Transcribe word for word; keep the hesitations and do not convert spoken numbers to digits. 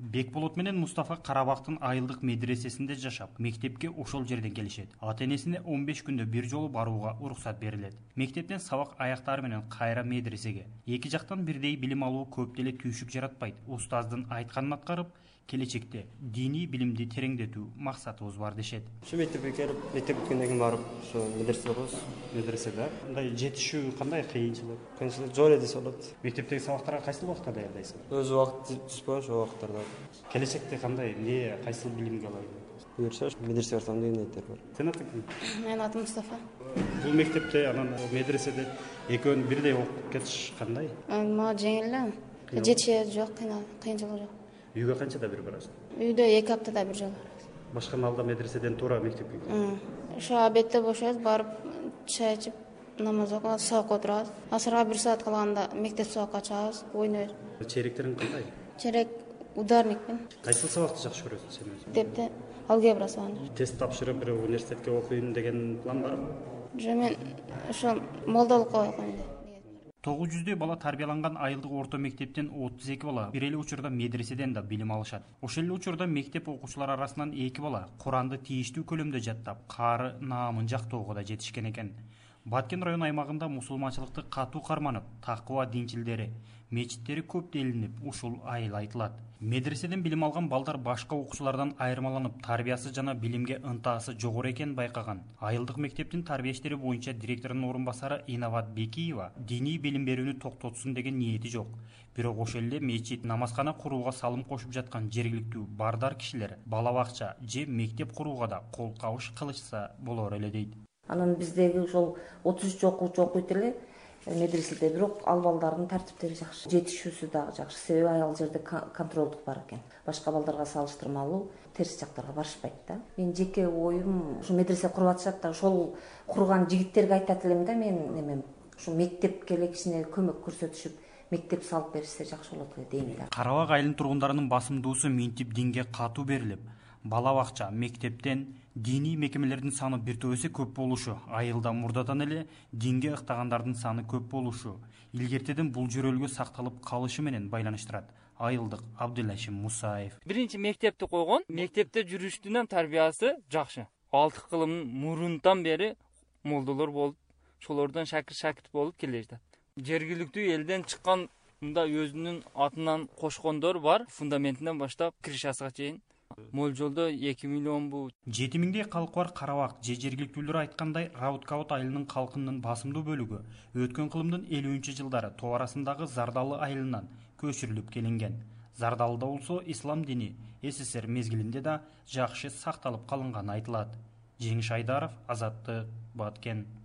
Бекболот менен Мустафа Карабактын айылдык медресесинде жашап, мектепке ошол жерден келишет. Ата-энесине он беш күндө бир жолу барууга уруксат берилет. Мектептен сабак аяктары менен кайра медресеге. Эки жактан бирдей билим алуу көп деле түйшүк жаратпайт. Устаздын айтканын аткарып, келечекте диний билимди тереңдетүү максатыбыз бар дешет. Şu мектепке келип, мектеп бүткөндөн кийин барып, ошо медресе окуйбуз. Медреседе мындай жетишүү кандай кыйынчылык? Кыйынчылык жок эле десе болот. Мектептеги сабактарга кайсыл убакта даярдайсың? Өз убакыт түшпөй, ошол убакыттарда. Келечекте кандай, эмне, кайсыл билимге алайын? Буюрса, медресе барсам деген ниеттер бар. Сен атың ким? Менин атым Мустафа. Бул мектепте, анан медреседе экөөнү бирдей окуп кетиш кандай? Мага жеңил эле. Жетиши жок, кыйынчылык жок. Үйгө канчада бир барасың? Үйдө эки аптада бир жолу барабыз. Башка алда медреседен туура мектепке келесиң. Ошо обедте бошойбуз, барып чай ичип, намаз окуп, сабакка отурабыз. Асырга бир саат калганда мектеп сабакка чыгабыз, ойнойбуз. Черектериң кандай? Черек ударникпин. Кайсыл сабакты жакшы көрөсүң сен өзүң? Мектепте алгебра сабагын. Тест тапшырып, бир университетке окуйм деген план барбы? Жок, мен ошо молдолукка окуйм деп. тогуз жүздөй бала тарбияланган айылдык орто мектептен отуз эки бала бир эле учурда медреседен да билим алышат. Ошол эле учурда мектеп окуучулары арасынан эки бала Куранды тийиштүү көлөмдө жаттап, каары наамын жактоого да жетишкен экен. Баткен район аймагында мусулманчылыкты катуу карманып, такыба динчилдери, мечиттери көп делинип, ушул айыл айтылат. Медреседен билим алган балдар башка окуучулардан айырмаланып, тарбиясы жана билимге ынтаасы жогору экенин байкаган. Айылдык мектептин тарбия иштери боюнча директорунун орун басары Инават Бекиева диний билим берүүнү токтотсун деген ниети жок. Бирок ошол эле мечит, намазкана курууга салым кошуп жаткан жергиликтүү бардар кишилер бала бакча же мектеп курууга да кол кабыш кылышса болор эле дейт. Анан биздеги ошол отуз үч окуучу окуйт эле медреседе, бирок ал балдардын тартиптери жакшы, жетишүүсү дагы жакшы. Себеби ал жерде контролдук бар экен. Башка балдарга салыштырмалуу терс жактарга барышпайт да. Мен жеке оюм, ушу медресе куруп атышат да, ошол курган жигиттерге айтат элем да, мен немем ушу мектепке эле кичине көмөк көрсөтүшүп, мектеп салып беришсе жакшы болот эле дейм да. Карабак айылынын тургундарынын басымдуусу минтип динге катуу берилип, бала бакча, мектептен диний мекемелердин саны бир топ эсе көп болушу, айылда мурдадан эле динге ыктагандардын саны көп болушу, илгертеден бул жөрөлгө сакталып калышы менен байланыштырат. Айылдык Абдулашим Мусаев. Биринчи мектепти койгон, мектепте жүрүштүнөн тарбиясы жакшы. Алты кылымдын мурунтан бери молдолор болуп, шолордон шакир шакирт болуп келе жатат. Жергиликтүү элден чыккан мында өзүнүн атынан кошкондор бар, фундаментинен баштап крышасына чейин. Молжолдо эки миллион бу. жети миңдей калкы бар Карабак же жергиликтүүлөр айткандай, Раут-Кабот айылынын калкынын басымдуу бөлүгү өткөн кылымдын элүүнчү жылдары тоо арасындагы Зардалы айылынан көчүрүлүп келинген. Зардалыда болсо ислам дини СССР мезгилинде да жакшы сакталып калынганы айтылат. Жеңиш Айдаров, Азаттык, Баткен.